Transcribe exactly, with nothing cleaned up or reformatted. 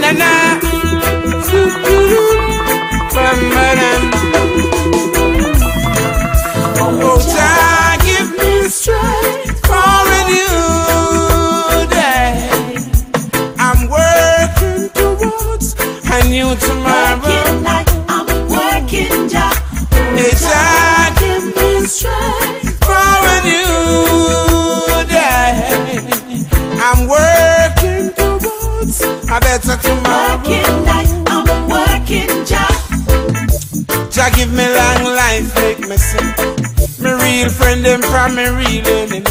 na na. Oh, Jah, give me strength for a new day. I'm working towards a new tomorrow. Working like I'm working, Jah. Hey, Jah, give me strength for a new day. I'm working towards a better tomorrow. Working like I'm working, Jah. Jah give me long life, make me sing. Me real friend them from me real enemy.